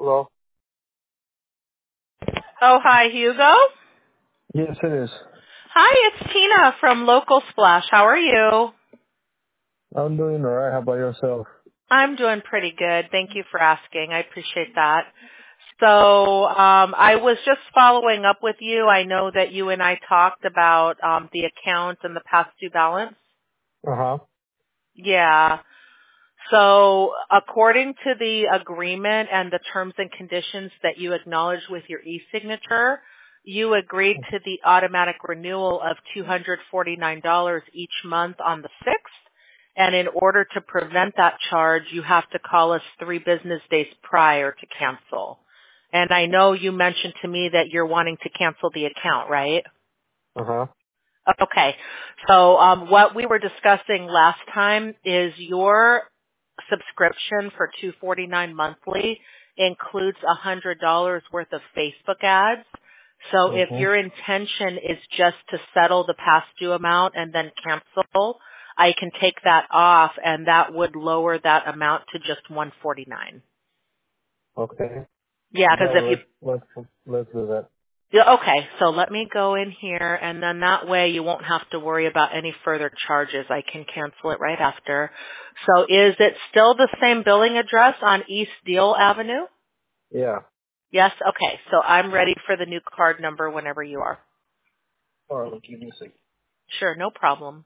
Hello? Oh, hi, Hugo. Yes, it is. Hi, it's Tina from Local Splash. How are you? I'm doing all right. How about yourself? I'm doing pretty good. Thank you for asking. I appreciate that. So I was just following up with you. I know that you and I talked about the account and the past due balance. Uh-huh. Yeah. So according to the agreement and the terms and conditions that you acknowledged with your e-signature, you agreed to the automatic renewal of $249 each month on the 6th. And in order to prevent that charge, you have to call us 3 business days prior to cancel. And I know you mentioned to me that you're wanting to cancel the account, right? Uh-huh. Okay. So what we were discussing last time is your subscription for $249 monthly includes $100 worth of Facebook ads. So if Mm-hmm. your intention is just to settle the past due amount and then cancel, I can take that off and that would lower that amount to just $149. Okay. Yeah, Yeah, because if you let's do that. Yeah, okay, so let me go in here, and then that way you won't have to worry about any further charges. I can cancel it right after. So is it still the same billing address on East Deal Avenue? Yeah. Yes? Okay, so I'm ready for the new card number whenever you are. All right, give me a second. Sure, no problem.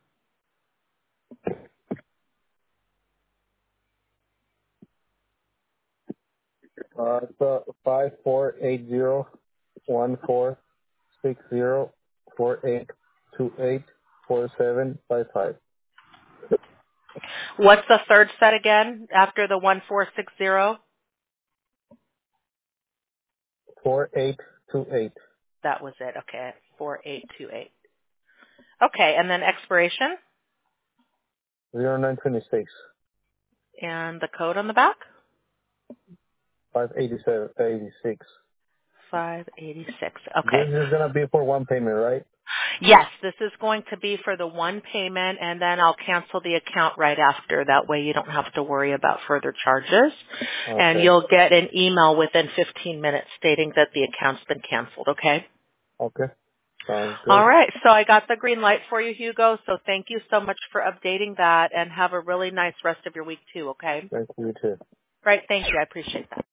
It's 5480146048284755. What's the third set again after the 1460? 4828 That was it, okay, 4828. Okay, and then expiration 0926 and the code on the back? 58786. 586, This okay. is gonna be for one payment, right? Yes, this is going to be for the one payment, and then I'll cancel the account right after. That way you don't have to worry about further charges. And Okay. you'll get an email within 15 minutes stating that the account's been canceled, okay? Okay. Sounds All good. right, so I got the green light for you, Hugo, so thank you so much for updating that, and have a really nice rest of your week, too, okay? Thank you too. Right, thank you. I appreciate that.